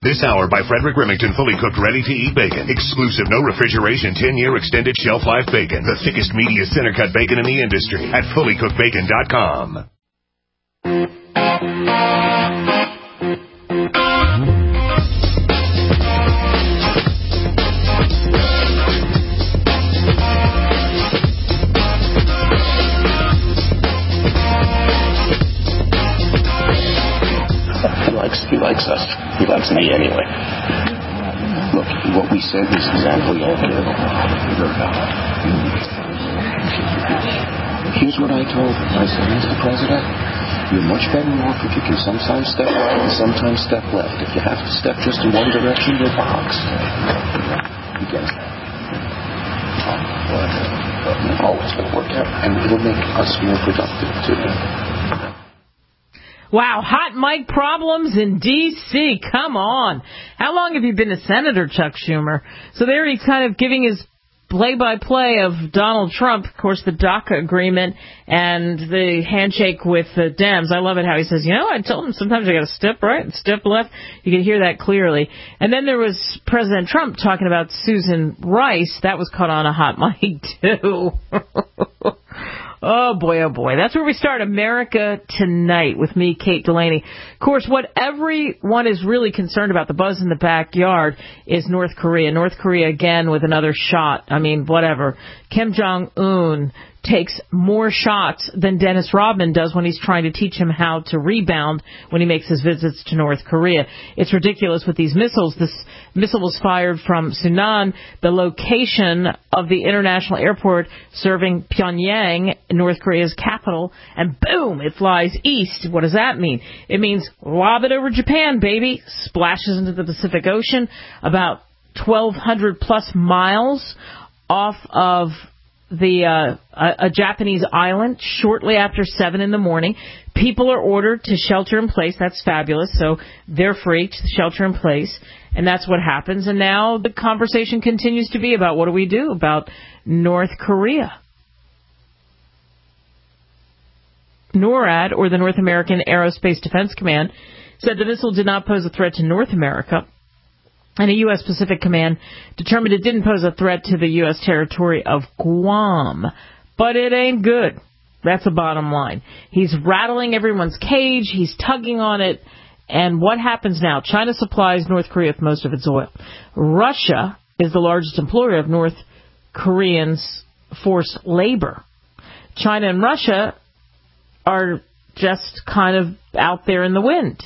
This hour by Frederick Remington, fully cooked, ready-to-eat bacon. Exclusive, no refrigeration, 10-year extended shelf life bacon. The thickest, meatiest, center-cut bacon in the industry at fullycookedbacon.com. He likes us. He likes me anyway. Look, what we said is exactly accurate. Here's what I told him. I said, Mr. President, you're much better off if you can sometimes step right and sometimes step left. If you have to step just in one direction, you're boxed. You get it? Oh, it's going to work out, and it'll make us more productive, too. Wow, hot mic problems in D.C. Come on. How long have you been a senator, Chuck Schumer? So there he's kind of giving his play-by-play of Donald Trump, of course, the DACA agreement and the handshake with the Dems. I love it how he says, I told him sometimes I got to step right and step left. You can hear that clearly. And then there was President Trump talking about Susan Rice. That was caught on a hot mic, too. Oh, boy. That's where we start America Tonight with me, Kate Delaney. Of course, what everyone is really concerned about, the buzz in the backyard, is North Korea. North Korea again with another shot. I mean, whatever. Kim Jong-un takes more shots than Dennis Rodman does when he's trying to teach him how to rebound when he makes his visits to North Korea. It's ridiculous with these missiles. This missile was fired from Sunan, the location of the international airport serving Pyongyang, North Korea's capital, and boom, it flies east. What does that mean? It means lob it over Japan, baby. Splashes into the Pacific Ocean about 1,200 plus miles off of a Japanese island shortly after 7 in the morning. People are ordered to shelter in place. That's fabulous. So they're free to shelter in place. And that's what happens. And now the conversation continues to be about what do we do about North Korea. NORAD, or the North American Aerospace Defense Command, said the missile did not pose a threat to North America. And a U.S. Pacific Command determined it didn't pose a threat to the U.S. territory of Guam. But it ain't good. That's the bottom line. He's rattling everyone's cage. He's tugging on it. And what happens now? China supplies North Korea with most of its oil. Russia is the largest employer of North Koreans' forced labor. China and Russia are just kind of out there in the wind.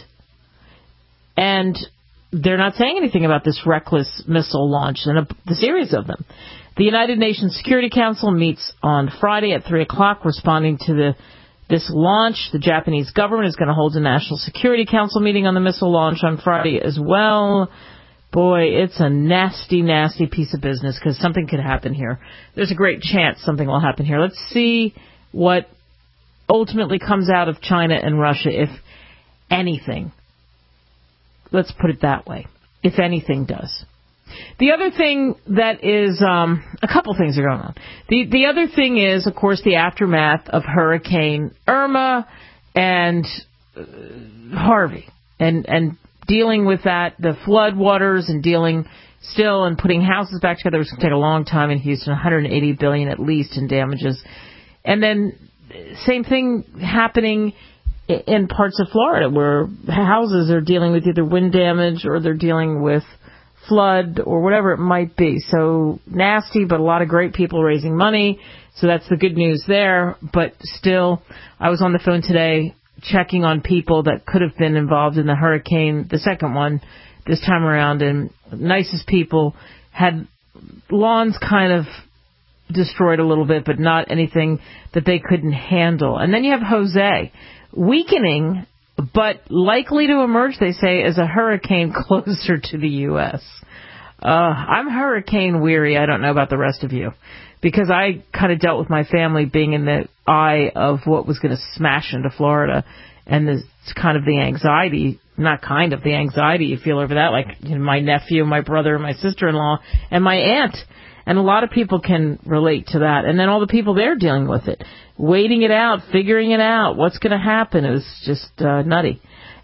And they're not saying anything about this reckless missile launch and the series of them. The United Nations Security Council meets on Friday at 3 o'clock responding to this launch. The Japanese government is going to hold a National Security Council meeting on the missile launch on Friday as well. Boy, it's a nasty, nasty piece of business because something could happen here. There's a great chance something will happen here. Let's see what ultimately comes out of China and Russia, if anything. Let's put it that way, if anything does. The other thing that is, a couple things are going on. The other thing is, of course, the aftermath of Hurricane Irma and Harvey, and dealing with that, the flood waters, and dealing still and putting houses back together. It's going to take a long time in Houston, $180 billion at least in damages. And then same thing happening in parts of Florida where houses are dealing with either wind damage or they're dealing with flood or whatever it might be. So nasty, but a lot of great people raising money. So that's the good news there. But still, I was on the phone today checking on people that could have been involved in the hurricane, the second one this time around, and nicest people had lawns kind of destroyed a little bit, but not anything that they couldn't handle. And then you have Jose, weakening, but likely to emerge, they say, as a hurricane closer to the U.S. I'm hurricane weary. I don't know about the rest of you, because I kind of dealt with my family being in the eye of what was going to smash into Florida, and the kind of the anxiety, not kind of, the anxiety you feel over that, like my nephew, my brother, my sister-in-law, and my aunt. And a lot of people can relate to that. And then all the people there dealing with it, waiting it out, figuring it out, what's going to happen. It was just nutty.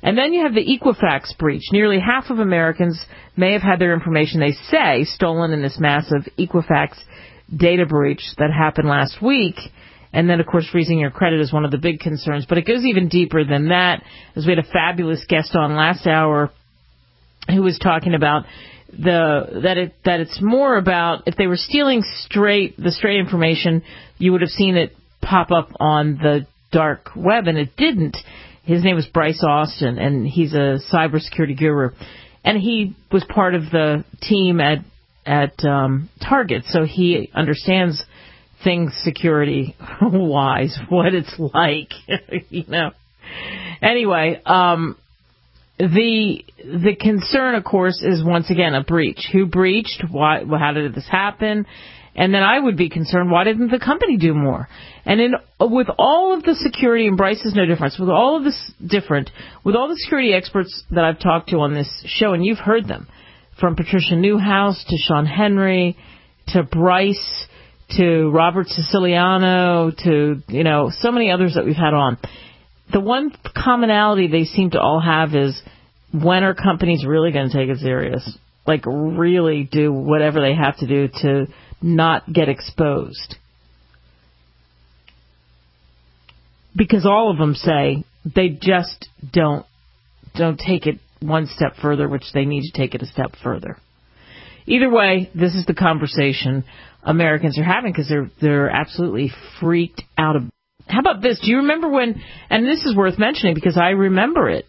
And then you have the Equifax breach. Nearly half of Americans may have had their information, they say, stolen in this massive Equifax data breach that happened last week. And then, of course, freezing your credit is one of the big concerns. But it goes even deeper than that, as we had a fabulous guest on last hour who was talking about that it's more about if they were stealing the straight information, you would have seen it pop up on the dark web, and it didn't. His name was Bryce Austin, and he's a cybersecurity guru. And he was part of the team at Target, so he understands things security-wise, what it's like, you know. Anyway, the concern, of course, is once again a breach. Who breached? Why? How did this happen? And then I would be concerned, why didn't the company do more? And with all of the security, and Bryce is no difference, with all of this different, with all the security experts that I've talked to on this show, and you've heard them, from Patricia Newhouse to Sean Henry to Bryce to Robert Siciliano to, you know, so many others that we've had on. The one commonality they seem to all have is, when are companies really going to take it serious? Like, really do whatever they have to do to not get exposed? Because all of them say they just don't take it one step further, which they need to take it a step further. Either way, this is the conversation Americans are having, because they're absolutely freaked out. How about this? Do you remember when, and this is worth mentioning because I remember it,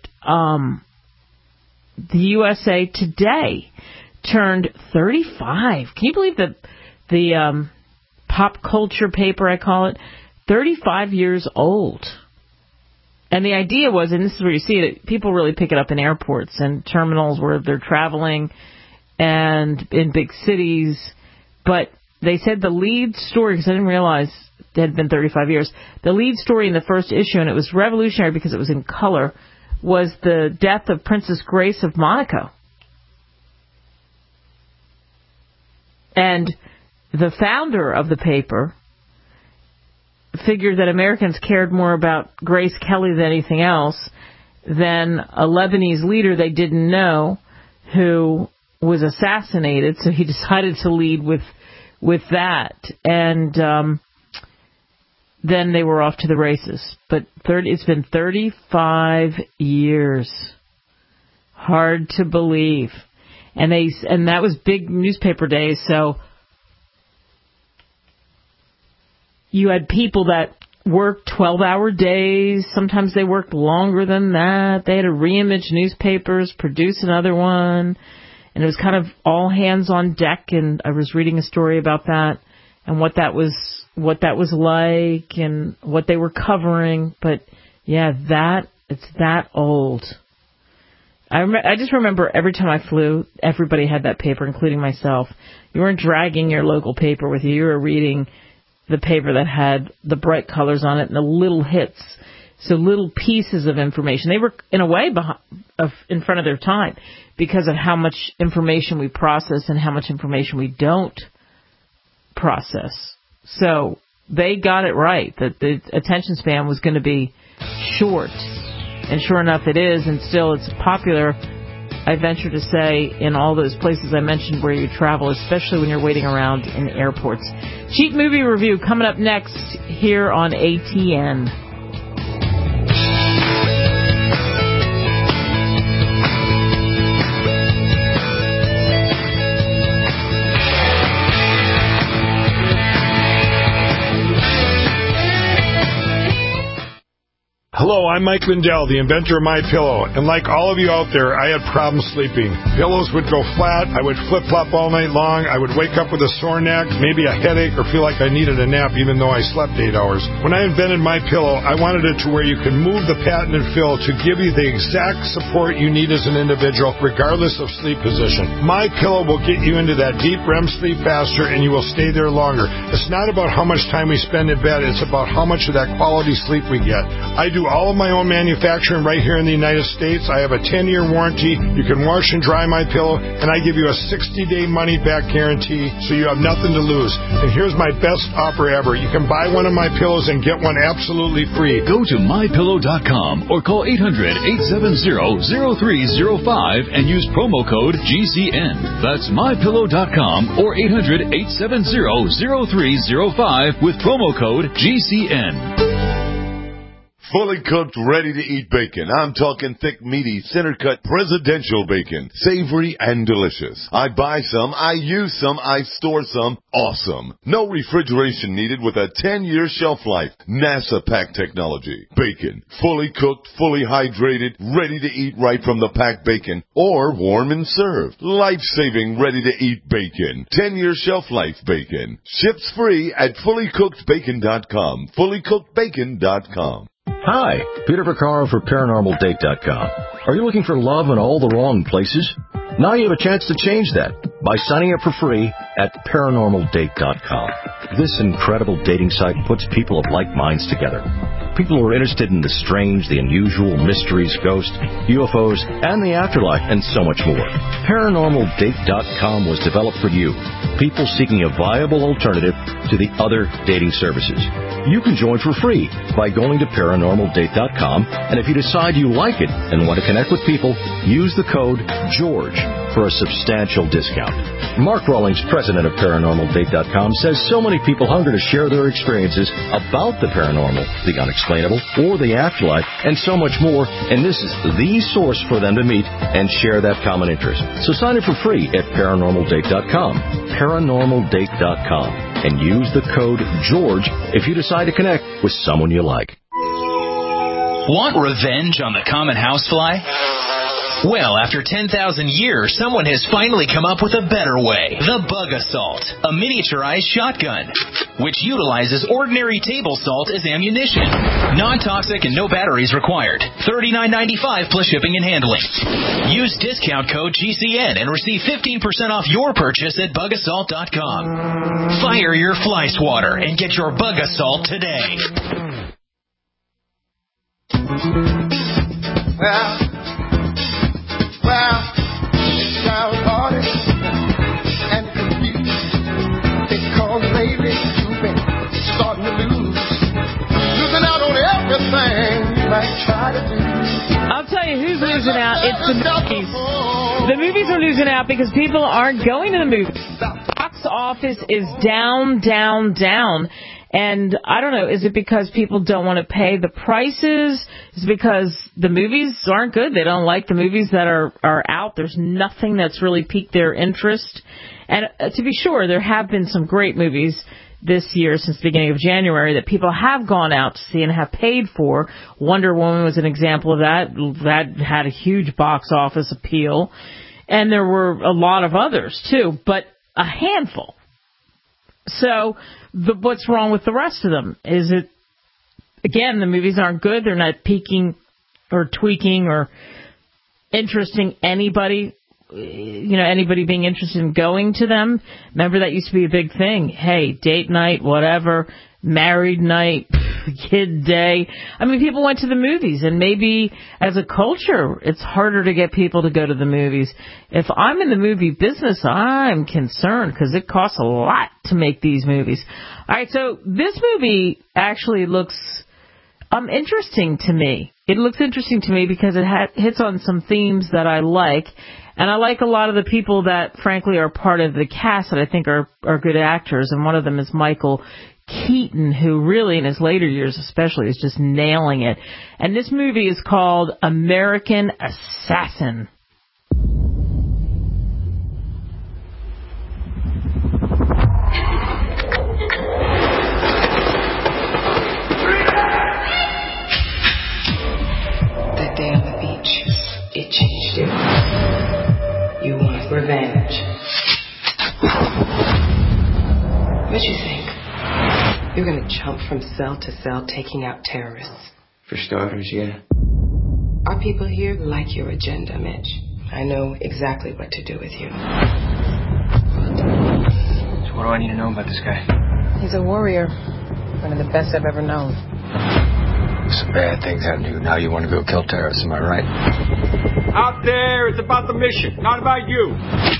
the USA Today turned 35. Can you believe that the pop culture paper, I call it, 35 years old? And the idea was, and this is where you see it, people really pick it up in airports and terminals where they're traveling and in big cities. But they said the lead story, because I didn't realize it had been 35 years, the lead story in the first issue, and it was revolutionary because it was in color, was the death of Princess Grace of Monaco. And the founder of the paper figured that Americans cared more about Grace Kelly than anything else, than a Lebanese leader they didn't know who was assassinated. So he decided to lead with that. And then they were off to the races. But it's been 35 years. Hard to believe. And that was big newspaper days, so you had people that worked 12-hour days. Sometimes they worked longer than that. They had to reimage newspapers, produce another one, and it was kind of all hands on deck. And I was reading a story about that and what that was like and what they were covering. But yeah, it's that old. I just remember every time I flew, everybody had that paper, including myself. You weren't dragging your local paper with you. You were reading the paper that had the bright colors on it and the little hits, so little pieces of information. They were, in a way, in front of their time because of how much information we process and how much information we don't process. So they got it right, that the attention span was going to be short. And sure enough, it is, and still it's popular, I venture to say, in all those places I mentioned where you travel, especially when you're waiting around in airports. Cheap Movie Review coming up next here on ATN. Hello, I'm Mike Lindell, the inventor of MyPillow, and like all of you out there, I had problems sleeping. Pillows would go flat, I would flip-flop all night long, I would wake up with a sore neck, maybe a headache, or feel like I needed a nap even though I slept 8 hours. When I invented MyPillow, I wanted it to where you can move the patented fill to give you the exact support you need as an individual, regardless of sleep position. MyPillow will get you into that deep REM sleep faster, and you will stay there longer. It's not about how much time we spend in bed, it's about how much of that quality sleep we get. I do all all of my own manufacturing right here in the United States. I have a 10-year warranty. You can wash and dry my pillow, and I give you a 60-day money-back guarantee, so you have nothing to lose. And here's my best offer ever. You can buy one of my pillows and get one absolutely free. Go to MyPillow.com or call 800-870-0305 and use promo code GCN. That's MyPillow.com or 800-870-0305 with promo code GCN. Fully cooked, ready-to-eat bacon. I'm talking thick, meaty, center-cut presidential bacon. Savory and delicious. I buy some, I use some, I store some. Awesome. No refrigeration needed with a 10-year shelf life. NASA pack technology. Bacon. Fully cooked, fully hydrated, ready to eat right from the packed bacon. Or warm and served. Life-saving, ready-to-eat bacon. 10-year shelf life bacon. Ships free at fullycookedbacon.com. Fullycookedbacon.com. Hi, Peter Vaccaro for ParanormalDate.com. Are you looking for love in all the wrong places? Now you have a chance to change that by signing up for free at ParanormalDate.com. This incredible dating site puts people of like minds together. People who are interested in the strange, the unusual, mysteries, ghosts, UFOs, and the afterlife, and so much more. ParanormalDate.com was developed for you, people seeking a viable alternative to the other dating services. You can join for free by going to ParanormalDate.com, and if you decide you like it and want to connect with people, use the code GEORGE for a substantial discount. Mark Rawlings, president of ParanormalDate.com, says so many people hunger to share their experiences about the paranormal, the unexplainable, or the afterlife, and so much more, and this is the source for them to meet and share that common interest. So sign up for free at ParanormalDate.com, ParanormalDate.com, and use the code GEORGE if you decide to connect with someone you like. Want revenge on the common housefly? Well, after 10,000 years, someone has finally come up with a better way. The Bug Assault, a miniaturized shotgun, which utilizes ordinary table salt as ammunition. Non-toxic and no batteries required. $39.95 plus shipping and handling. Use discount code GCN and receive 15% off your purchase at bugassault.com. Fire your fly swatter and get your Bug Assault today. Well, it's now party and confused because lately you've been starting to losing out on everything you might try to do. I'll tell you who's losing out. It's the movies. The movies are losing out because people aren't going to the movies. The box office is down, down, down. And I don't know, is it because people don't want to pay the prices? Is it because the movies aren't good? They don't like the movies that are out? There's nothing that's really piqued their interest. And to be sure, there have been some great movies this year since the beginning of January that people have gone out to see and have paid for. Wonder Woman was an example of that. That had a huge box office appeal. And there were a lot of others, too, but a handful. So what's wrong with the rest of them? Is it, again, the movies aren't good, they're not piquing or tweaking or interesting anybody, anybody being interested in going to them? Remember, that used to be a big thing. Hey, date night, whatever, married night, kid day. I mean, people went to the movies, and maybe as a culture, it's harder to get people to go to the movies. If I'm in the movie business, I'm concerned because it costs a lot to make these movies. All right, so this movie actually looks interesting to me. It looks interesting to me because it hits on some themes that I like, and I like a lot of the people that, frankly, are part of the cast that I think are good actors, and one of them is Michael Keaton, who really, in his later years especially, is just nailing it. And this movie is called American Assassin. That day on the beach, it changed you. You want revenge. What you think? You're going to jump from cell to cell taking out terrorists? For starters, yeah. Our people here like your agenda, Mitch. I know exactly what to do with you. So what do I need to know about this guy? He's a warrior. One of the best I've ever known. Some bad things happened to you. Now you want to go kill terrorists, am I right? Out there, it's about the mission, not about you.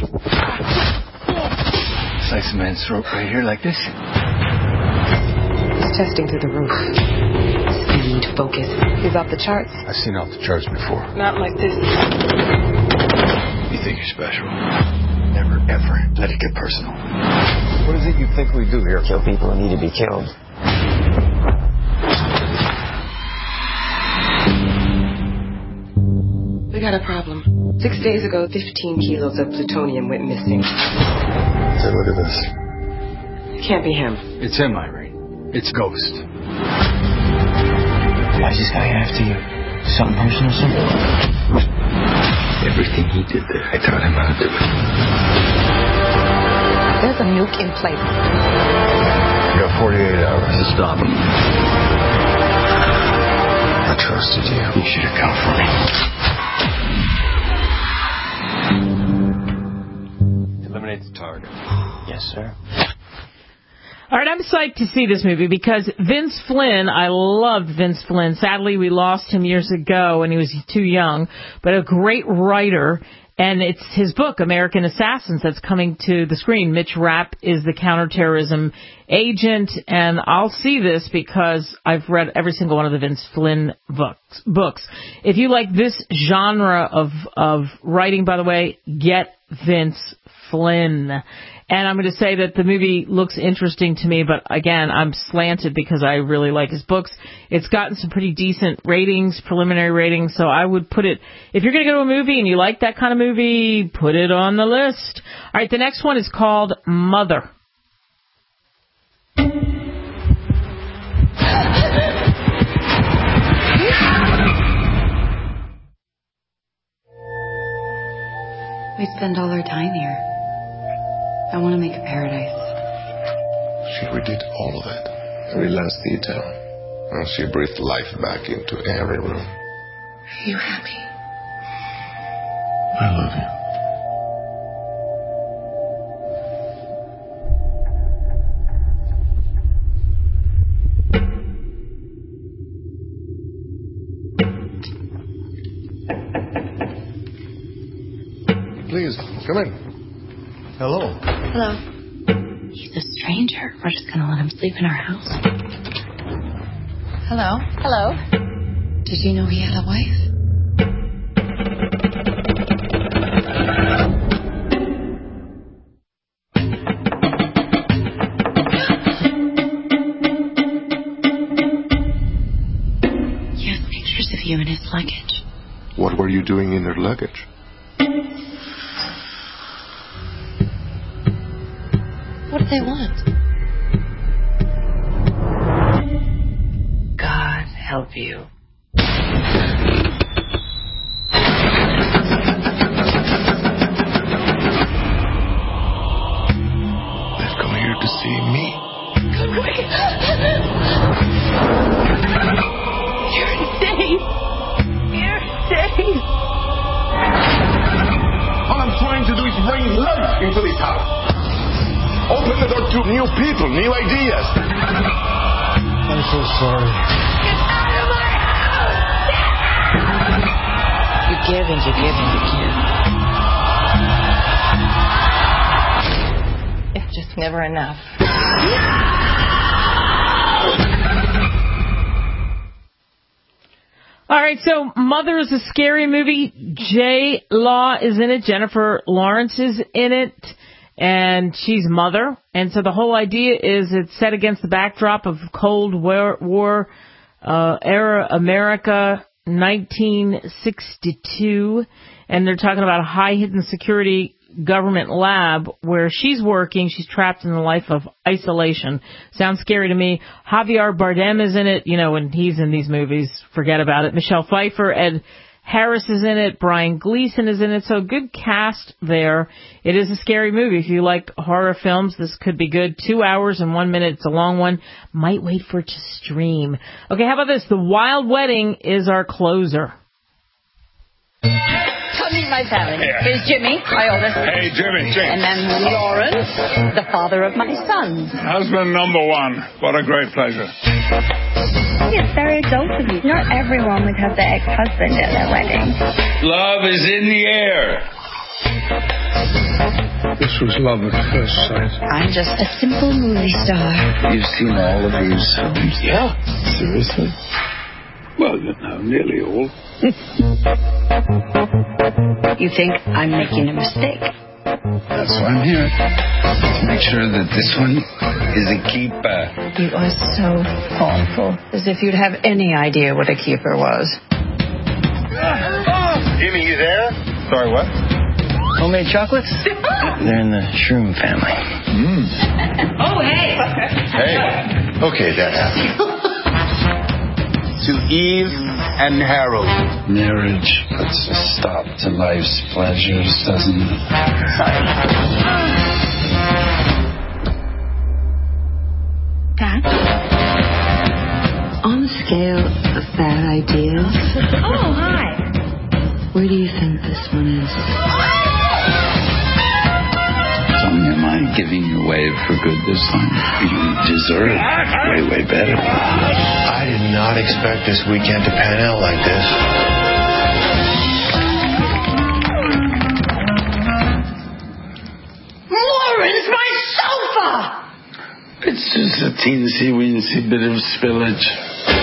Slice a man's throat right here like this. He's testing through the roof. Speed, focus. He's off the charts. I've seen off the charts before. Not like this. You think you're special? Never, ever let it get personal. What is it you think we do here? Kill people who need to be killed. We got a problem. 6 days ago, 15 kilos of plutonium went missing. Say, look at this. It can't be him. It's him, Irene. It's Ghost. Why is this guy after you? Something personal, something? Everything he did there, I taught him how to do it. There's a nuke in place. You got 48 hours to stop him. I trusted you. You should have come for me. Eliminate the target. Yes, sir. All right, I'm psyched to see this movie because Vince Flynn, I loved Vince Flynn. Sadly, we lost him years ago when he was too young, but a great writer. And it's his book, American Assassins, that's coming to the screen. Mitch Rapp is the counterterrorism agent, and I'll see this because I've read every single one of the Vince Flynn books. If you like this genre of writing, by the way, get Vince Flynn. And I'm going to say that the movie looks interesting to me, but again, I'm slanted because I really like his books. It's gotten some pretty decent ratings, preliminary ratings, so I would put it, if you're going to go to a movie and you like that kind of movie, put it on the list. All right, the next one is called Mother. We spend all our time here. I want to make a paradise. She redid all of it, every last detail. And she breathed life back into every room. Are you happy? I love you. Please, come in. Hello. Hello. He's a stranger. We're just going to let him sleep in our house. Hello. Hello. Did you know he had a wife? He has pictures of you in his luggage. What were you doing in her luggage? What do they want? God help you. They've come here to see me. Come quick! You're safe! You're safe! All I'm trying to do is bring life into this house. Open the door to new people, new ideas. I'm so sorry. Get out of my house! You give and you give and you give. It's just never enough. All right, so Mother is a scary movie. J. Law is in it. Jennifer Lawrence is in it. And she's Mother. And so the whole idea is it's set against the backdrop of Cold War era America, 1962. And they're talking about a high hidden security government lab where she's working. She's trapped in the life of isolation. Sounds scary to me. Javier Bardem is in it. You know, when he's in these movies, forget about it. Michelle Pfeiffer, Ed Harris is in it. Brian Gleason is in it. So good cast there. It is a scary movie. If you like horror films, this could be good. 2 hours and 1 minute. It's a long one. Might wait for it to stream. Okay, how about this? The Wild Wedding is our closer. Come meet my family. Here's Jimmy, my oldest. Hey, Jimmy. And then Lawrence, the father of my sons. Husband number one. What a great pleasure. think it's very adult of you. Not everyone would have their ex-husband at their wedding. Love is in the air. This was love at first sight. I'm just a simple movie star. You've seen all of these films? Yeah. Seriously? Well, nearly all. You think I'm making a mistake? That's why I'm here. To make sure that this one is a keeper. You are so thoughtful. As if you'd have any idea what a keeper was. Jimmy, you there? Sorry, what? Homemade chocolates? They're in the shroom family. Oh, hey. Hey. Okay, that happened. To Eve and Harold. Marriage puts a stop to life's pleasures, doesn't it? Dad? On a scale of bad ideas. Oh, hi. Where do you think this one is? Tony, am I giving you away for good this time? You deserve way better. I did not expect this weekend to pan out like this. Lawrence, my sofa! It's just a teensy-weensy bit of spillage.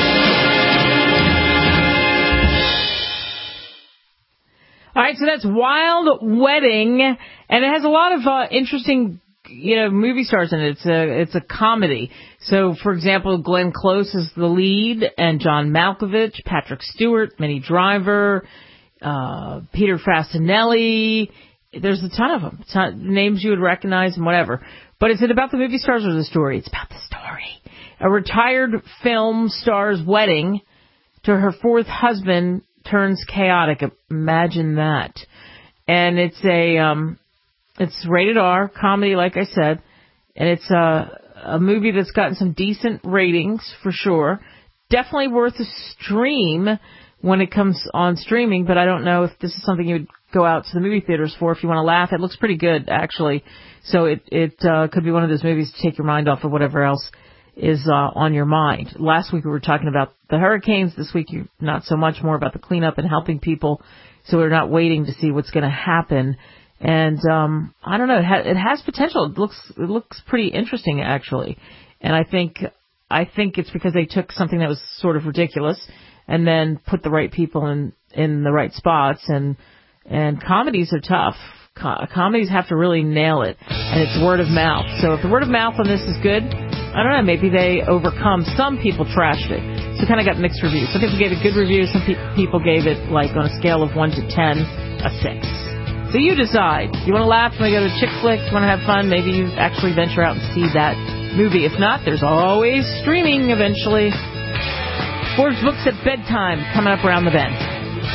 All right, so that's Wild Wedding, and it has a lot of interesting, movie stars in it. It's a comedy. So, for example, Glenn Close is the lead, and John Malkovich, Patrick Stewart, Minnie Driver, Peter Fasinelli. There's a ton of them, names you would recognize and whatever. But is it about the movie stars or the story? It's about the story. A retired film star's wedding to her fourth husband turns chaotic. Imagine that. And it's it's rated R comedy, like I said, and it's a movie that's gotten some decent ratings for sure. Definitely worth a stream when it comes on streaming, but I don't know if this is something you would go out to the movie theaters for if you want to laugh. It looks pretty good, actually. So it could be one of those movies to take your mind off of whatever else is on your mind. Last week we were talking about the hurricanes. This week not so much, more about the cleanup and helping people. So we're not waiting to see what's going to happen. And I don't know. It has potential. It looks pretty interesting, actually. And I think it's because they took something that was sort of ridiculous and then put the right people in the right spots. And comedies are tough. Comedies have to really nail it, and it's word of mouth. So if the word of mouth on this is good, I don't know, maybe they overcome. Some people trashed it, so kind of got mixed reviews. Some people gave it good reviews, some people gave it, like, on a scale of 1 to 10, a 6. So you decide. You want to laugh, you want to go to a chick flick, you want to have fun, maybe you actually venture out and see that movie. If not, there's always streaming eventually. Forbes Books at Bedtime coming up around the bend.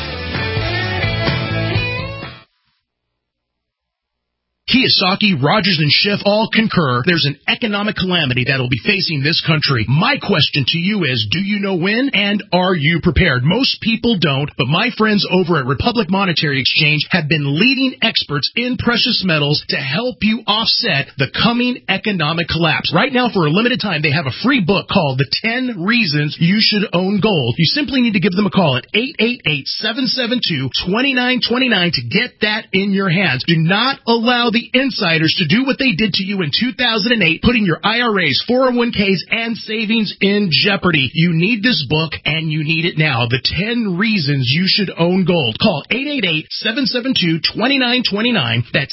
Kiyosaki, Rogers, and Schiff all concur there's an economic calamity that will be facing this country. My question to you is, do you know when, and are you prepared? Most people don't, but my friends over at Republic Monetary Exchange have been leading experts in precious metals to help you offset the coming economic collapse. Right now, for a limited time, they have a free book called The 10 Reasons You Should Own Gold. You simply need to give them a call at 888-772-2929 to get that in your hands. Do not allow the insiders to do what they did to you in 2008, putting your IRAs, 401ks, and savings in jeopardy. You need this book, and you need it now. The 10 Reasons You Should Own Gold. Call 888-772-2929. That's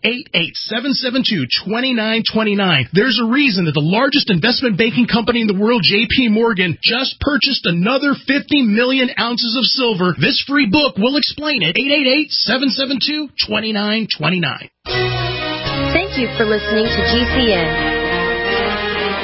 888-772-2929. There's a reason that the largest investment banking company in the world, J.P. Morgan, just purchased another 50 million ounces of silver. This free book will explain it. 888-772-2929. Thank you for listening to GCN.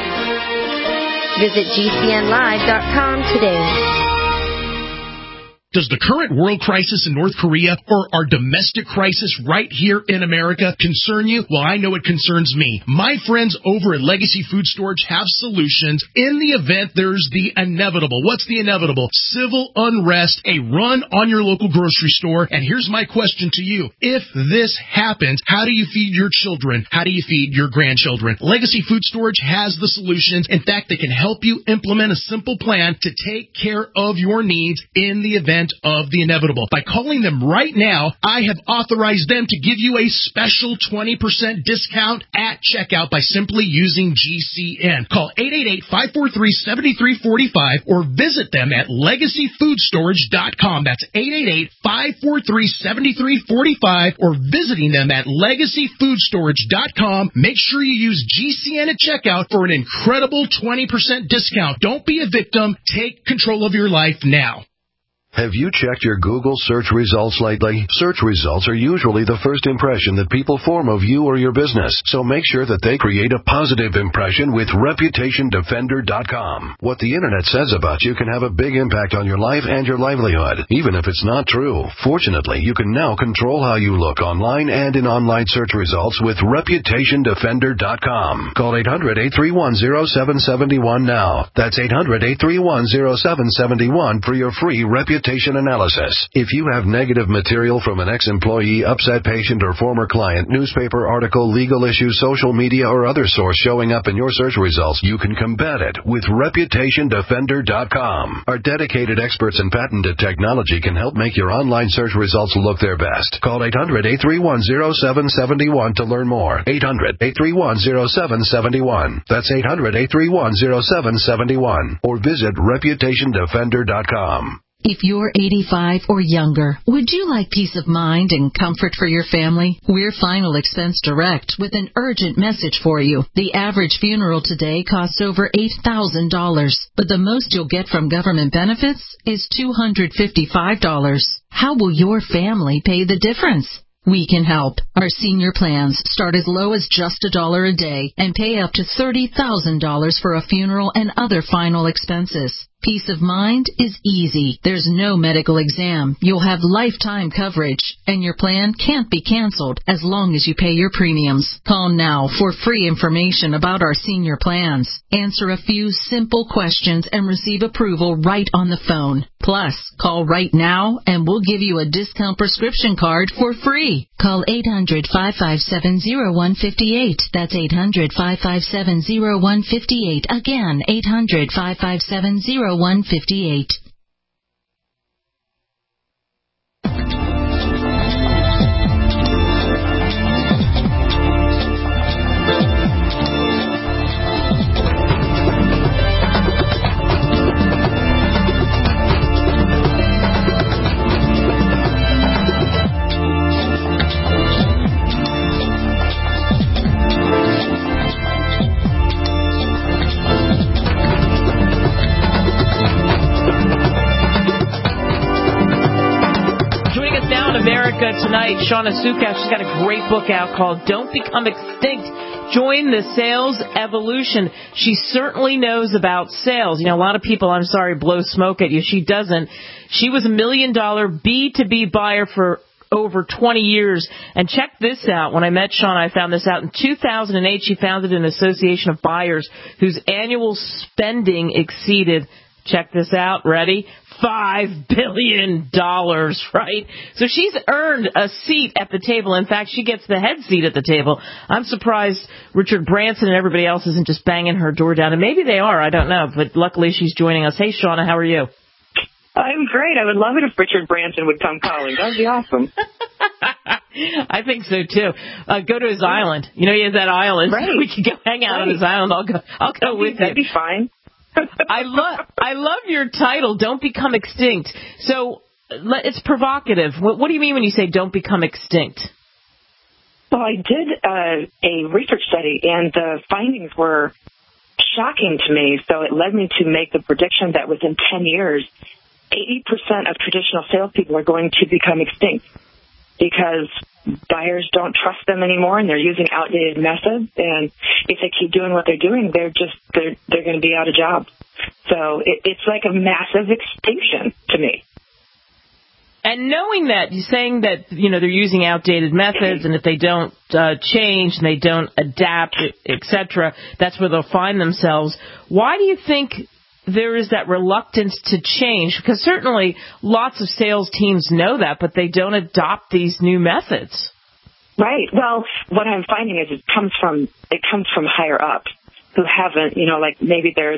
Visit GCNlive.com today. Does the current world crisis in North Korea or our domestic crisis right here in America concern you? Well, I know it concerns me. My friends over at Legacy Food Storage have solutions in the event there's the inevitable. What's the inevitable? Civil unrest, a run on your local grocery store. And here's my question to you. If this happens, how do you feed your children? How do you feed your grandchildren? Legacy Food Storage has the solutions. In fact, they can help you implement a simple plan to take care of your needs in the event of the inevitable. By calling them right now, I have authorized them to give you a special 20% discount at checkout by simply using GCN. Call 888-543-7345 or visit them at LegacyFoodStorage.com. That's 888-543-7345 or visiting them at LegacyFoodStorage.com. Make sure you use GCN at checkout for an incredible 20% discount. Don't be a victim. Take control of your life now. Have you checked your Google search results lately? Search results are usually the first impression that people form of you or your business, so make sure that they create a positive impression with ReputationDefender.com. What the Internet says about you can have a big impact on your life and your livelihood, even if it's not true. Fortunately, you can now control how you look online and in online search results with ReputationDefender.com. Call 800-831-0771 now. That's 800-831-0771 for your free reputation analysis. If you have negative material from an ex-employee, upset patient, or former client, newspaper article, legal issue, social media, or other source showing up in your search results, you can combat it with ReputationDefender.com. Our dedicated experts in patented technology can help make your online search results look their best. Call 800-831-0771 to learn more. 800-831-0771. That's 800-831-0771. Or visit ReputationDefender.com. If you're 85 or younger, would you like peace of mind and comfort for your family? We're Final Expense Direct with an urgent message for you. The average funeral today costs over $8,000, but the most you'll get from government benefits is $255. How will your family pay the difference? We can help. Our senior plans start as low as just $1 a day and pay up to $30,000 for a funeral and other final expenses. Peace of mind is easy. There's no medical exam. You'll have lifetime coverage, and your plan can't be canceled as long as you pay your premiums. Call now for free information about our senior plans. Answer a few simple questions and receive approval right on the phone. Plus, call right now and we'll give you a discount prescription card for free. Call 800-557-0158. That's 800-557-0158. Again, 800-557-0158. Tonight, Shauna Sukas, she's got a great book out called Don't Become Extinct. Join the sales evolution. She certainly knows about sales. You know, a lot of people, I'm sorry, blow smoke at you. She doesn't. She was $1 million B2B buyer for over 20 years. And check this out. When I met Shauna, I found this out. In 2008, she founded an association of buyers whose annual spending exceeded, check this out, ready? $5 billion, right? So she's earned a seat at the table. In fact, she gets the head seat at the table. I'm surprised Richard Branson and everybody else isn't just banging her door down. And maybe they are, I don't know. But luckily she's joining us. Hey, Shauna, how are you? I'm great. I would love it if Richard Branson would come calling. That would be awesome. I think so, too. Go to his island. You know, he has that island. Right. We could go hang out on his island. I'll go with you. That'd be fine. I love your title, Don't Become Extinct. So it's provocative. What do you mean when you say don't become extinct? Well, I did a research study, and the findings were shocking to me. So it led me to make the prediction that within 10 years, 80% of traditional salespeople are going to become extinct because buyers don't trust them anymore, and they're using outdated methods. And if they keep doing what they're doing, they're going to be out of jobs. So it's like a massive extinction to me. And knowing that, you're saying that, they're using outdated methods, and if they don't change and they don't adapt, etc., that's where they'll find themselves. Why do you think there is that reluctance to change? Because certainly lots of sales teams know that, but they don't adopt these new methods. Right. Well, what I'm finding is it comes from higher up, who haven't, like maybe there's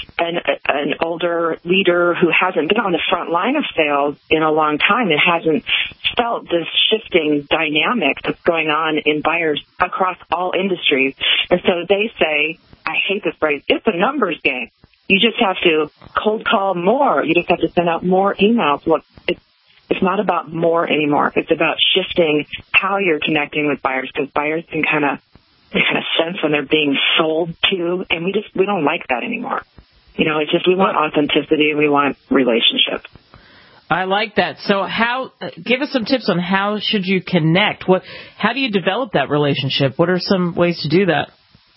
an older leader who hasn't been on the front line of sales in a long time and hasn't felt this shifting dynamic that's going on in buyers across all industries. And so they say, I hate this phrase, it's a numbers game. You just have to cold call more. You just have to send out more emails. Look, it's not about more anymore. It's about shifting how you're connecting with buyers, because buyers can kind of sense when they're being sold to, and we don't like that anymore. It's just we want authenticity and we want relationship. I like that. So give us some tips on how should you connect? How do you develop that relationship? What are some ways to do that?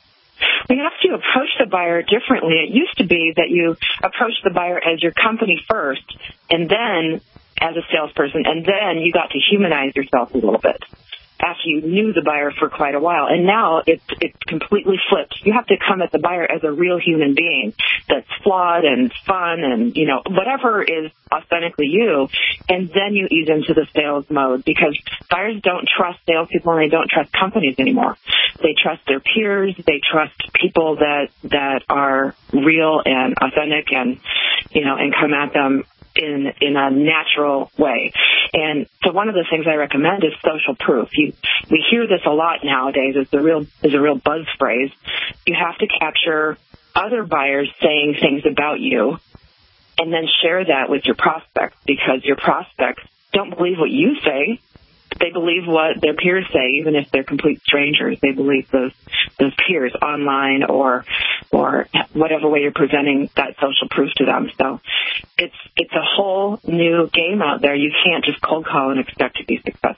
We have to approach the buyer differently. It used to be that you approach the buyer as your company first, and then as a salesperson, and then you got to humanize yourself a little bit after you knew the buyer for quite a while. And now it's completely flipped. You have to come at the buyer as a real human being that's flawed and fun and, whatever is authentically you, and then you ease into the sales mode, because buyers don't trust salespeople and they don't trust companies anymore. They trust their peers. They trust people that are real and authentic and come at them in a natural way. And so one of the things I recommend is social proof. We hear this a lot nowadays. It's a real buzz phrase. You have to capture other buyers saying things about you and then share that with your prospects, because your prospects don't believe what you say. They believe what their peers say, even if they're complete strangers. They believe those peers online or whatever way you're presenting that social proof to them. So it's a whole new game out there. You can't just cold call and expect to be successful.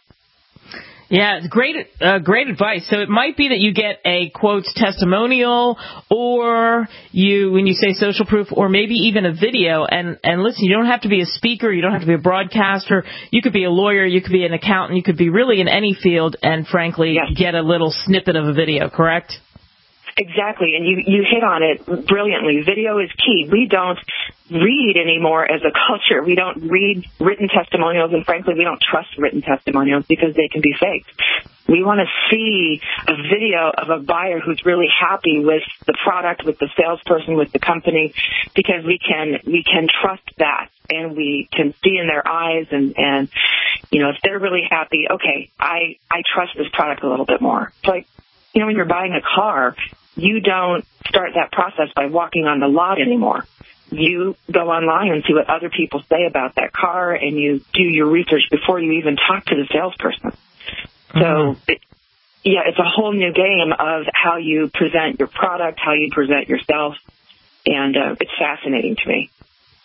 Yeah, it's great advice. So it might be that you get a quotes testimonial, or when you say social proof, or maybe even a video. And listen, you don't have to be a speaker, you don't have to be a broadcaster. You could be a lawyer, you could be an accountant, you could be really in any field, and frankly, get a little snippet of a video. Correct? Exactly, and you hit on it brilliantly. Video is key. We don't read anymore as a culture. We don't read written testimonials, and frankly, we don't trust written testimonials because they can be fake. We want to see a video of a buyer who's really happy with the product, with the salesperson, with the company, because we can trust that, and we can see in their eyes, and if they're really happy, okay, I trust this product a little bit more. It's like, when you're buying a car, you don't start that process by walking on the lot anymore. You go online and see what other people say about that car, and you do your research before you even talk to the salesperson. So, it's a whole new game of how you present your product, how you present yourself, and it's fascinating to me.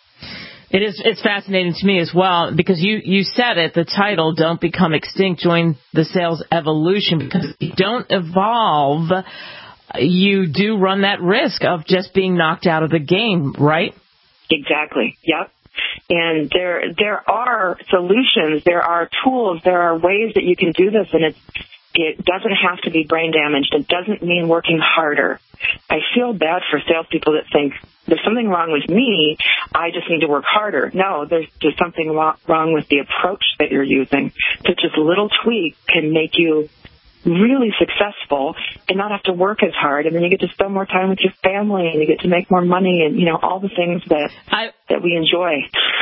It's fascinating to me as well, because you said it, the title, Don't Become Extinct, Join the Sales Evolution, because if you don't evolve, you do run that risk of just being knocked out of the game, right? Exactly. Yep. And there are solutions, there are tools, there are ways that you can do this, and it doesn't have to be brain damaged. It doesn't mean working harder. I feel bad for salespeople that think there's something wrong with me, I just need to work harder. No, there's something wrong with the approach that you're using. So just a little tweak can make you really successful and not have to work as hard, and then you get to spend more time with your family, and you get to make more money, and all the things that we enjoy.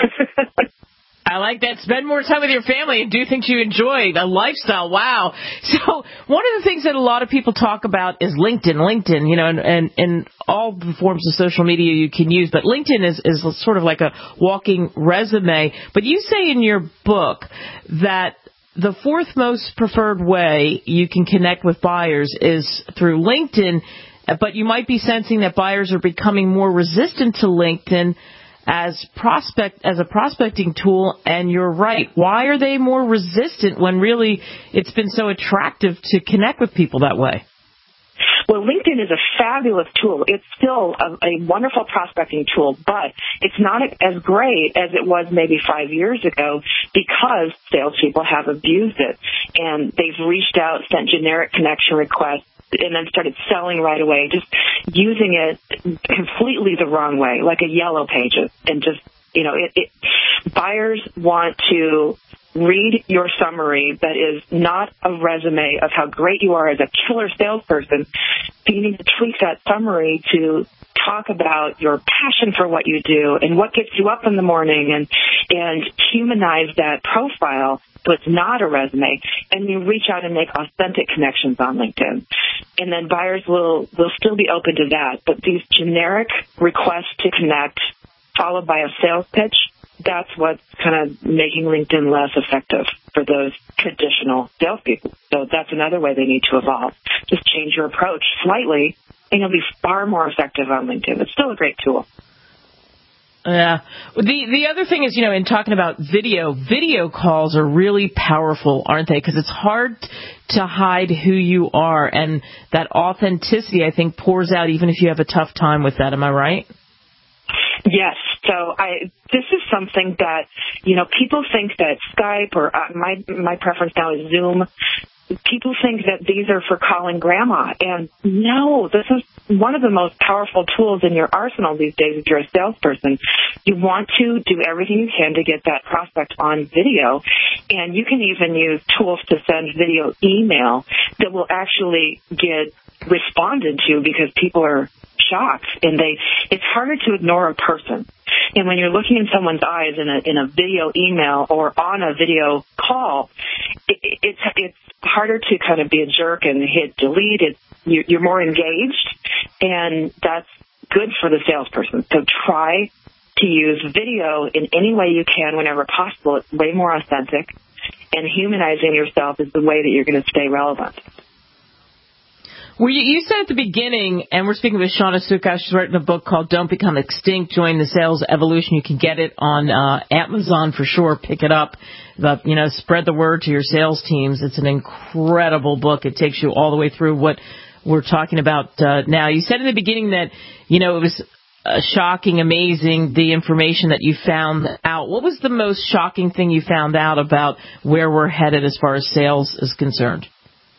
I like that. Spend more time with your family and do things you enjoy. A lifestyle. Wow. So one of the things that a lot of people talk about is LinkedIn, and all the forms of social media you can use. But LinkedIn is sort of like a walking resume. But you say in your book that the fourth most preferred way you can connect with buyers is through LinkedIn, but you might be sensing that buyers are becoming more resistant to LinkedIn as a prospecting tool, and you're right. Why are they more resistant when really it's been so attractive to connect with people that way? Well, LinkedIn is a fabulous tool. It's still a wonderful prospecting tool, but it's not as great as it was maybe 5 years ago because salespeople have abused it. And they've reached out, sent generic connection requests, and then started selling right away, just using it completely the wrong way, like a Yellow Pages. And just, buyers want to read your summary that is not a resume of how great you are as a killer salesperson. So you need to tweak that summary to talk about your passion for what you do and what gets you up in the morning and humanize that profile so it's not a resume. And you reach out and make authentic connections on LinkedIn. And then buyers will still be open to that. But these generic requests to connect followed by a sales pitch, that's what's kind of making LinkedIn less effective for those traditional salespeople. So that's another way they need to evolve. Just change your approach slightly, and you'll be far more effective on LinkedIn. It's still a great tool. Yeah. The other thing is, in talking about video calls are really powerful, aren't they? Because it's hard to hide who you are, and that authenticity, I think, pours out even if you have a tough time with that. Am I right? Yes. So this is something that, people think that Skype or my preference now is Zoom. People think that these are for calling grandma. And no, this is one of the most powerful tools in your arsenal these days if you're a salesperson. You want to do everything you can to get that prospect on video. And you can even use tools to send video email that will actually get responded to because people are shocked, and it's harder to ignore a person. And when you're looking in someone's eyes in a video email or on a video call, it's harder to kind of be a jerk and hit delete. You're more engaged, and that's good for the salesperson. So try to use video in any way you can whenever possible. It's way more authentic, and humanizing yourself is the way that you're going to stay relevant. Well, you said at the beginning, and we're speaking with Shawna Suckow. She's written a book called Don't Become Extinct, Join the Sales Evolution. You can get it on Amazon for sure. Pick it up. But, spread the word to your sales teams. It's an incredible book. It takes you all the way through what we're talking about now. You said in the beginning that, it was shocking, amazing, the information that you found out. What was the most shocking thing you found out about where we're headed as far as sales is concerned?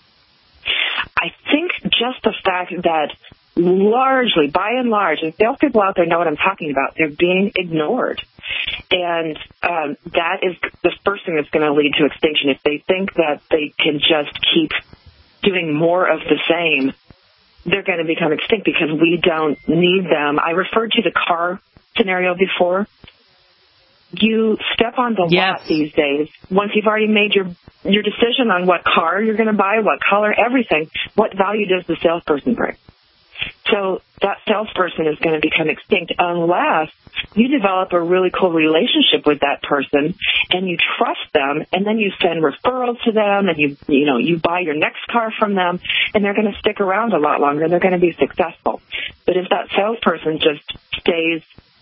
I think just the fact that largely, by and large, and salespeople out there know what I'm talking about, they're being ignored. And that is the first thing that's going to lead to extinction. If they think that they can just keep doing more of the same, they're going to become extinct because we don't need them. I referred to the car scenario before. You step on the lot these days. Once you've already made your decision on what car you're going to buy, what color, everything, what value does the salesperson bring? So that salesperson is going to become extinct unless you develop a really cool relationship with that person and you trust them, and then you send referrals to them, and you buy your next car from them, and they're going to stick around a lot longer. They're going to be successful. But if that salesperson just stays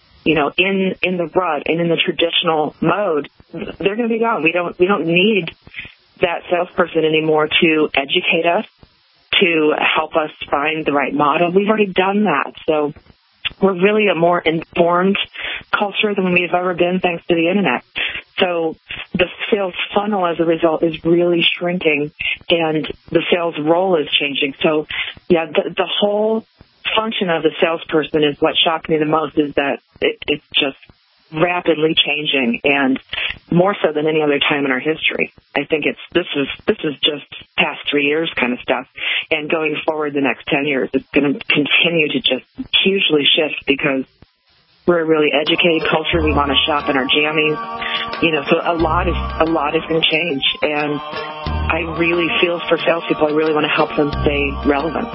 in the rut and in the traditional mode, they're going to be gone. We don't need that salesperson anymore to educate us, to help us find the right model. We've already done that. So we're really a more informed culture than we've ever been thanks to the Internet. So the sales funnel as a result is really shrinking, and the sales role is changing. So, yeah, the whole function of the salesperson is what shocked me the most, is that it's just rapidly changing, and more so than any other time in our history. I think this is just past 3 years kind of stuff, and going forward the next 10 years, it's going to continue to just hugely shift because we're a really educated culture. We want to shop in our jammies, so a lot is going to change, and I really feel for salespeople. I really want to help them stay relevant.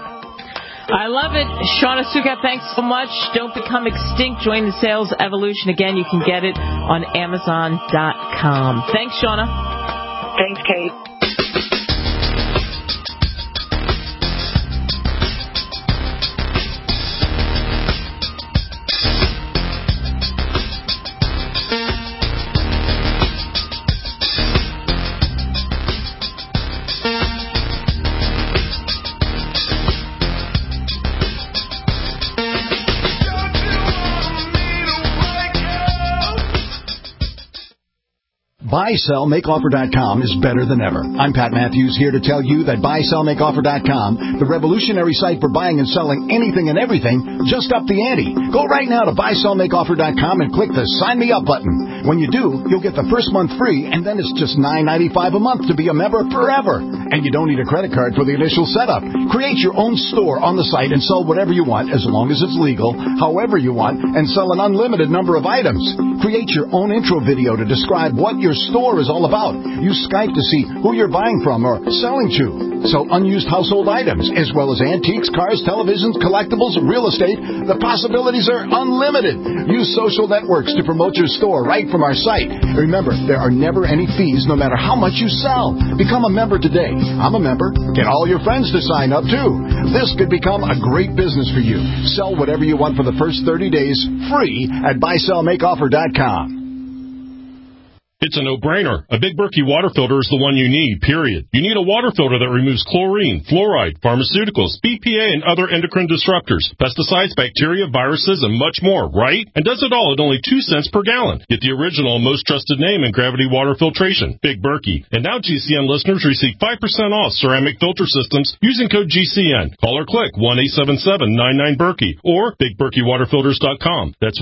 I love it. Shawna Suckow, thanks so much. Don't Become Extinct. Join the Sales Evolution. Again, you can get it on Amazon.com. Thanks, Shawna. Thanks, Kate. BuySellMakeOffer.com is better than ever. I'm Pat Matthews here to tell you that BuySellMakeOffer.com, the revolutionary site for buying and selling anything and everything, just upped the ante. Go right now to BuySellMakeOffer.com and click the Sign Me Up button. When you do, you'll get the first month free, and then it's just $9.95 a month to be a member forever. And you don't need a credit card for the initial setup. Create your own store on the site and sell whatever you want, as long as it's legal, however you want, and sell an unlimited number of items. Create your own intro video to describe what your store is all about. Use Skype to see who you're buying from or selling to. Sell unused household items, as well as antiques, cars, televisions, collectibles, real estate. The possibilities are unlimited. Use social networks to promote your store right from our site. Remember, there are never any fees, no matter how much you sell. Become a member today. I'm a member. Get all your friends to sign up, too. This could become a great business for you. Sell whatever you want for the first 30 days, free at BuySellMakeOffer.com. It's a no-brainer. A Big Berkey water filter is the one you need, period. You need a water filter that removes chlorine, fluoride, pharmaceuticals, BPA, and other endocrine disruptors, pesticides, bacteria, viruses, and much more, right? And does it all at only 2 cents per gallon. Get the original, most trusted name in gravity water filtration, Big Berkey. And now GCN listeners receive 5% off ceramic filter systems using code GCN. Call or click 1-877-99-BERKEY or BigBerkeyWaterFilters.com. That's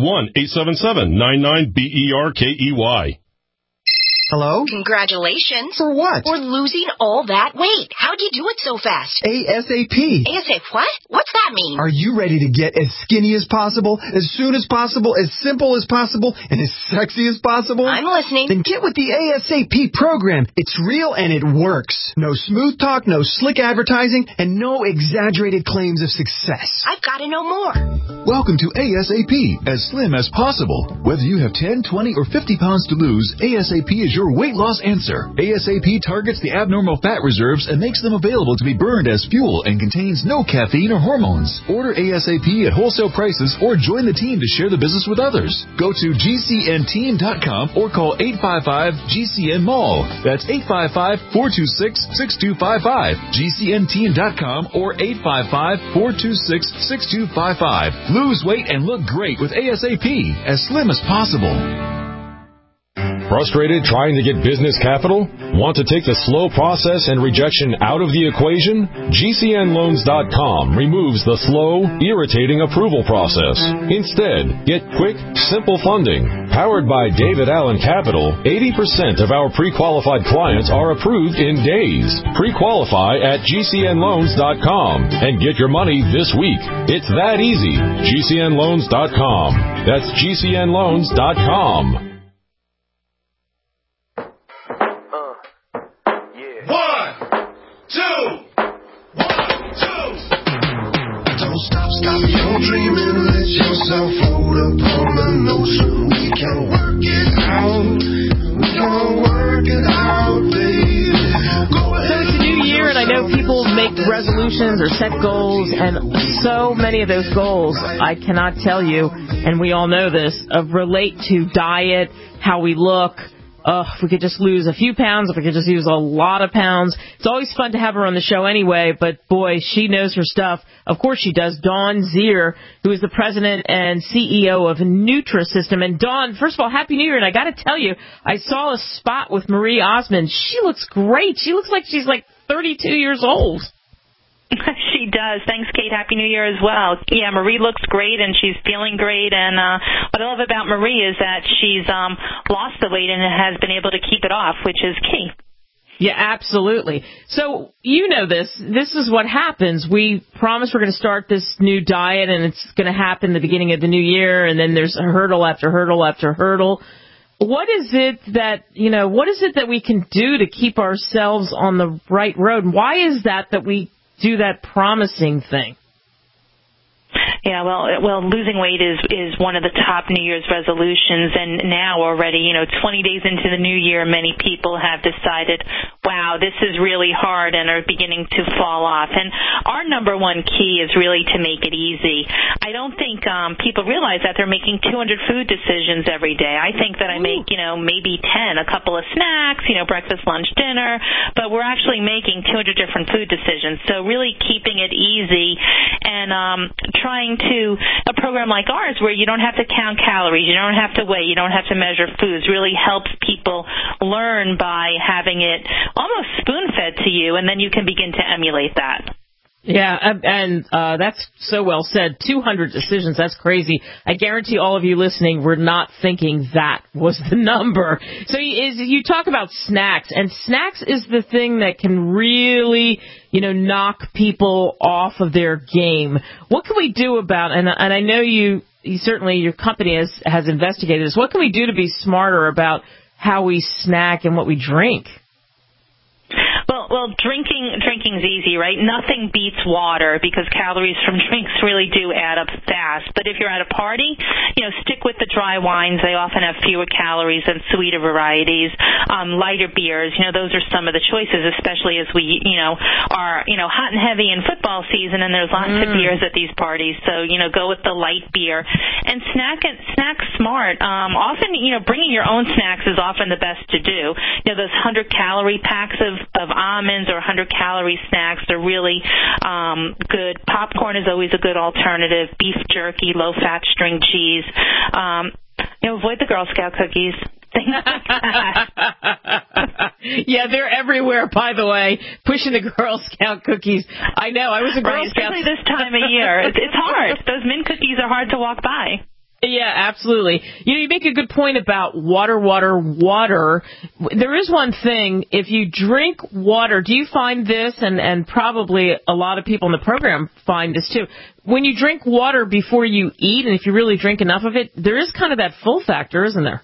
1-877-99-BERKEY. Hello? Congratulations. For what? For losing all that weight. How'd you do it so fast? ASAP. ASAP what? What's that mean? Are you ready to get as skinny as possible, as soon as possible, as simple as possible, and as sexy as possible? I'm listening. Then get with the ASAP program. It's real and it works. No smooth talk, no slick advertising, and no exaggerated claims of success. I've got to know more. Welcome to ASAP, as slim as possible. Whether you have 10, 20, or 50 pounds to lose, ASAP is your weight loss answer. ASAP targets the abnormal fat reserves and makes them available to be burned as fuel and contains no caffeine or hormones. Order ASAP at wholesale prices or join the team to share the business with others. Go to GCNteam.com or call 855-GCN-MALL. That's 855-426-6255. GCNteam.com or 855-426-6255. Lose weight and look great with ASAP, as slim as possible. Frustrated trying to get business capital? Want to take the slow process and rejection out of the equation? GCNloans.com removes the slow, irritating approval process. Instead, get quick, simple funding. Powered by David Allen Capital, 80% of our pre-qualified clients are approved in days. Pre-qualify at GCNloans.com and get your money this week. It's that easy. GCNloans.com. That's GCNloans.com. Stop your dreaming, let yourself float upon the notion. We can work it out. We can work it out, baby. Go ahead. So it's a new year, and I know people make resolutions or set goals, and so many of those goals, I cannot tell you, and we all know this, relate to diet, how we look. If we could just lose a few pounds, if we could just lose a lot of pounds. It's always fun to have her on the show anyway, but boy, she knows her stuff. Of course she does. Dawn Zier, who is the president and CEO of Nutrisystem. And Dawn, first of all, Happy New Year. And I got to tell you, I saw a spot with Marie Osmond. She looks great. She looks like she's like 32 years old. She does. Thanks, Kate. Happy New Year as well. Yeah, Marie looks great, and she's feeling great. And what I love about Marie is that she's lost the weight and has been able to keep it off, which is key. Yeah, absolutely. So you know this. This is what happens. We promise we're going to start this new diet, and it's going to happen the beginning of the new year, and then there's a hurdle after hurdle after hurdle. What is it that we can do to keep ourselves on the right road? Why is that we do that promising thing? Yeah, well, losing weight is one of the top New Year's resolutions, and now already, 20 days into the new year, many people have decided, wow, this is really hard, and are beginning to fall off. And our number one key is really to make it easy. I don't think people realize that they're making 200 food decisions every day. I think that I make, maybe 10, a couple of snacks, breakfast, lunch, dinner, but we're actually making 200 different food decisions. So really keeping it easy. And trying to a program like ours where you don't have to count calories, you don't have to weigh, you don't have to measure foods, really helps people learn by having it almost spoon-fed to you, and then you can begin to emulate that. Yeah, and that's so well said. 200 decisions, that's crazy. I guarantee all of you listening were not thinking that was the number. So you talk about snacks, and snacks is the thing that can really, knock people off of their game. What can we do about, and I know you certainly, your company has investigated this, what can we do to be smarter about how we snack and what we drink? Well, drinking's easy, right? Nothing beats water because calories from drinks really do add up fast. But if you're at a party, stick with the dry wines. They often have fewer calories than sweeter varieties. Lighter beers, those are some of the choices, especially as we, are, hot and heavy in football season, and there's lots of beers at these parties. So, go with the light beer and snack smart. Often, bringing your own snacks is often the best to do. Those 100-calorie packs of almonds or 100-calorie snacks are really good. Popcorn is always a good alternative. Beef jerky, low-fat string cheese. Avoid the Girl Scout cookies. Things like that. Yeah, they're everywhere, by the way, pushing the Girl Scout cookies. I know. I was a Girl Scout. Especially this time of year. It's hard. Those mint cookies are hard to walk by. Yeah, absolutely. You make a good point about water. There is one thing, if you drink water, do you find this, and probably a lot of people in the program find this too, when you drink water before you eat, and if you really drink enough of it, there is kind of that full factor, isn't there?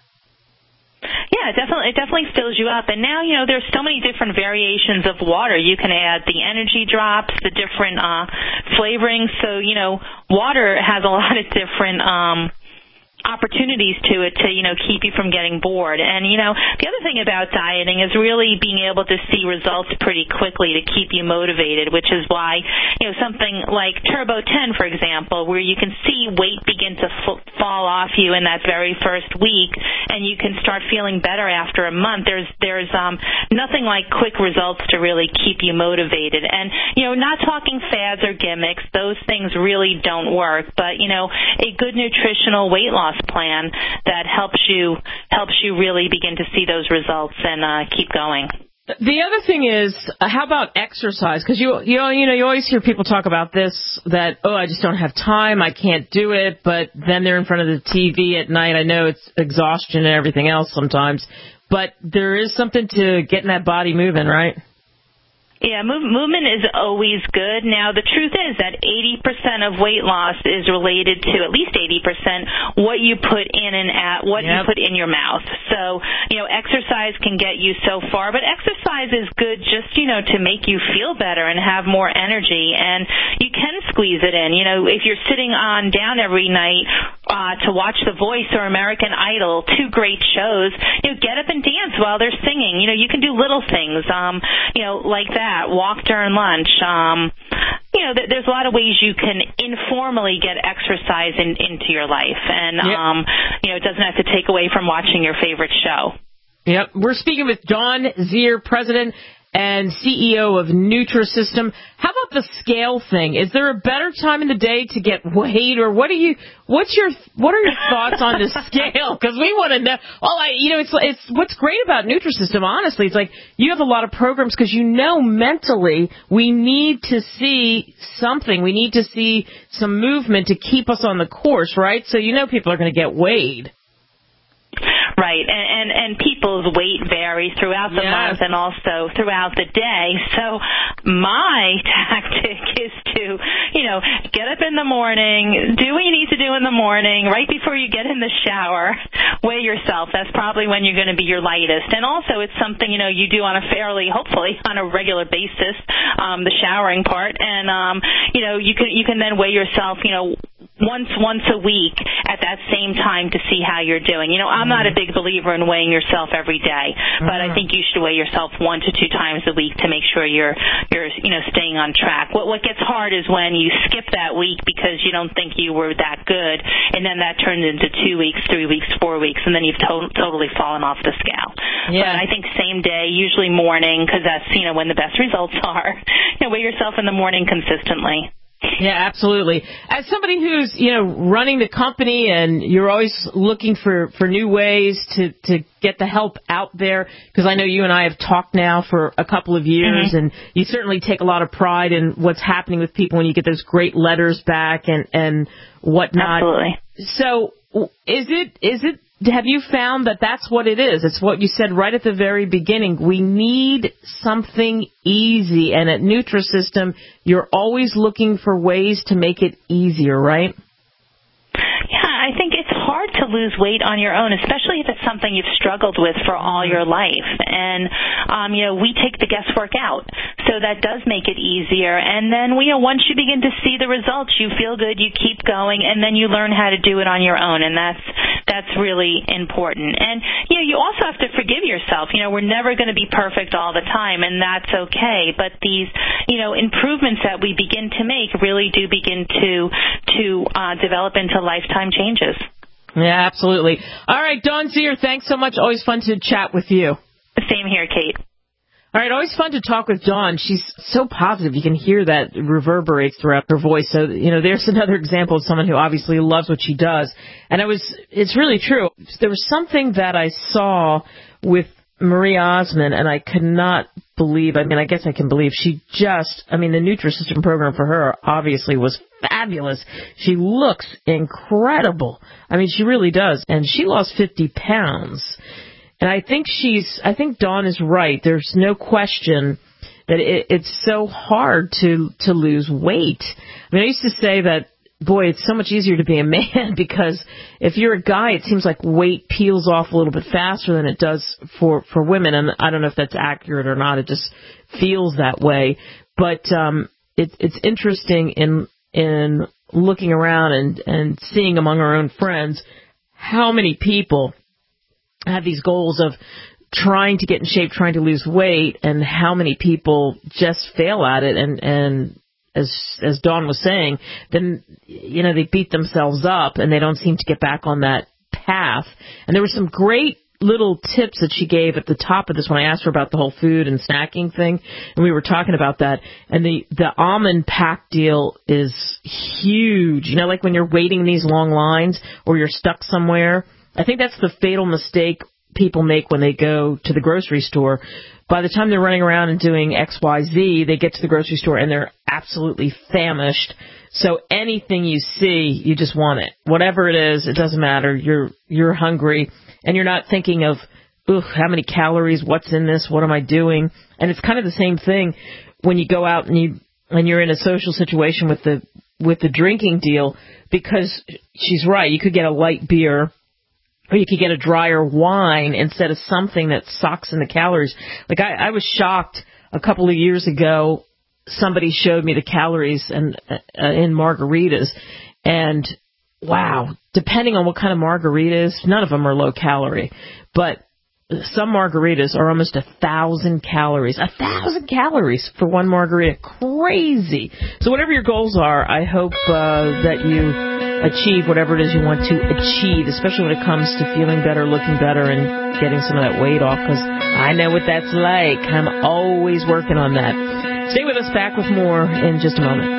Yeah, it definitely fills you up. And now, there's so many different variations of water. You can add the energy drops, the different flavorings. So, water has a lot of different opportunities to it to, keep you from getting bored. And, the other thing about dieting is really being able to see results pretty quickly to keep you motivated, which is why, something like Turbo 10, for example, where you can see weight begin to fall off you in that very first week, and you can start feeling better after a month. There's nothing like quick results to really keep you motivated. And, not talking fads or gimmicks, those things really don't work, but, a good nutritional weight loss plan that helps you really begin to see those results and keep going. The other thing is, how about exercise? Because you always hear people talk about this, that, I just don't have time, I can't do it, but then they're in front of the TV at night. I know it's exhaustion and everything else sometimes, but there is something to getting that body moving, right? Yeah, movement is always good. Now, the truth is that 80% of weight loss is related to, at least 80%, what you put in you put in your mouth. So, exercise can get you so far, but exercise is good just, to make you feel better and have more energy, and you can squeeze it in. If you're sitting down every night to watch The Voice or American Idol, two great shows, get up and dance while they're singing. You can do little things, like that. Walk during lunch. There's a lot of ways you can informally get exercise into your life, and it doesn't have to take away from watching your favorite show. Yep, we're speaking with Dawn Zier, President and CEO of Nutrisystem. How about the scale thing? Is there a better time in the day to get weighed, or what are your thoughts on the scale? Because we want to know. It's what's great about Nutrisystem. Honestly, it's like you have a lot of programs because mentally we need to see something. We need to see some movement to keep us on the course, right? So people are going to get weighed. Right, and people's weight varies throughout the month and also throughout the day. So my tactic is to, get up in the morning, do what you need to do in the morning, right before you get in the shower, weigh yourself. That's probably when you're going to be your lightest. And also it's something, you do hopefully on a regular basis, the showering part. And, you can then weigh yourself, once a week at that same time to see how you're doing. I'm not a big believer in weighing yourself every day, but I think you should weigh yourself 1 to 2 times a week to make sure you're staying on track. What gets hard is when you skip that week because you don't think you were that good, and then that turns into 2 weeks, 3 weeks, 4 weeks, and then you've totally fallen off the scale. Yeah. But I think same day, usually morning, because that's when the best results are. Weigh yourself in the morning consistently. Yeah, absolutely. As somebody who's, running the company and you're always looking for new ways to get the help out there, because I know you and I have talked now for a couple of years, and you certainly take a lot of pride in what's happening with people when you get those great letters back and whatnot. Absolutely. So is it, have you found that that's what it is? It's what you said right at the very beginning. We need something easy. And at Nutrisystem, you're always looking for ways to make it easier, right? Yeah, I think it's hard to lose weight on your own, especially if it's something you've struggled with for all your life. And, we take the guesswork out. So that does make it easier. And then, once you begin to see the results, you feel good, you keep going, and then you learn how to do it on your own. And that's really important. And, you also have to forgive yourself. We're never going to be perfect all the time, and that's okay. But these, improvements that we begin to make really do begin to develop into lifetime changes. Yeah, absolutely. All right, Dawn Zier, thanks so much. Always fun to chat with you. Same here, Kate. All right, always fun to talk with Dawn. She's so positive. You can hear that reverberates throughout her voice. So, there's another example of someone who obviously loves what she does. And it's really true. There was something that I saw with Marie Osmond, and I could not believe, I guess I can believe, the Nutrisystem program for her obviously was fabulous. She looks incredible. She really does. And she lost 50 pounds. And I think Dawn is right. There's no question that it's so hard to lose weight. I used to say that, boy, it's so much easier to be a man because if you're a guy, it seems like weight peels off a little bit faster than it does for women. And I don't know if that's accurate or not. It just feels that way. But it's interesting in looking around and seeing among our own friends how many people have these goals of trying to get in shape, trying to lose weight, and how many people just fail at it. And as Dawn was saying, then, they beat themselves up and they don't seem to get back on that path. And there were some great little tips that she gave at the top of this when I asked her about the whole food and snacking thing, and we were talking about that. And the almond pack deal is huge. Like when you're waiting in these long lines or you're stuck somewhere. I think that's the fatal mistake people make when they go to the grocery store. By the time they're running around and doing XYZ, they get to the grocery store and they're absolutely famished. So anything you see, you just want it. Whatever it is, it doesn't matter. You're hungry, and you're not thinking of, how many calories, what's in this, what am I doing? And it's kind of the same thing when you go out and you're in a social situation with the drinking deal, because she's right. You could get a light beer, or you could get a drier wine instead of something that sucks in the calories. Like I was shocked a couple of years ago. Somebody showed me the calories in margaritas, and wow, depending on what kind of margarita is, none of them are low calorie, but some margaritas are almost 1,000 calories. 1,000 calories for one margarita. Crazy. So whatever your goals are, I hope that you achieve whatever it is you want to achieve, especially when it comes to feeling better, looking better, and getting some of that weight off, because I know what that's like. I'm always working on that. Stay with us, back with more in just a moment.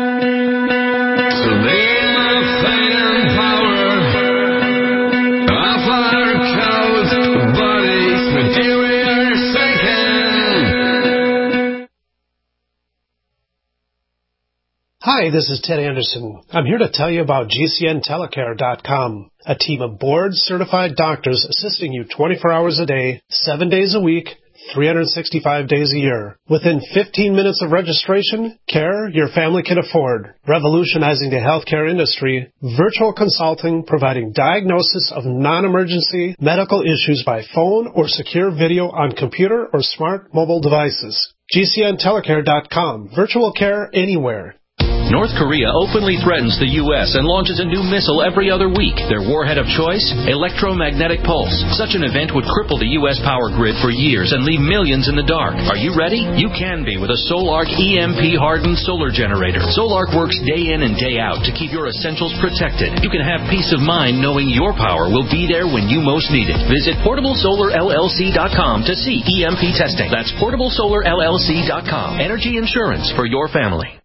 Hi, this is Ted Anderson. I'm here to tell you about GCNtelecare.com, a team of board-certified doctors assisting you 24 hours a day, 7 days a week, 365 days a year. Within 15 minutes of registration, care your family can afford. Revolutionizing the healthcare industry, virtual consulting providing diagnosis of non-emergency medical issues by phone or secure video on computer or smart mobile devices. GCNtelecare.com. Virtual care anywhere. North Korea openly threatens the U.S. and launches a new missile every other week. Their warhead of choice? Electromagnetic pulse. Such an event would cripple the U.S. power grid for years and leave millions in the dark. Are you ready? You can be with a Solark EMP-hardened solar generator. Solark works day in and day out to keep your essentials protected. You can have peace of mind knowing your power will be there when you most need it. Visit PortableSolarLLC.com to see EMP testing. That's PortableSolarLLC.com. Energy insurance for your family.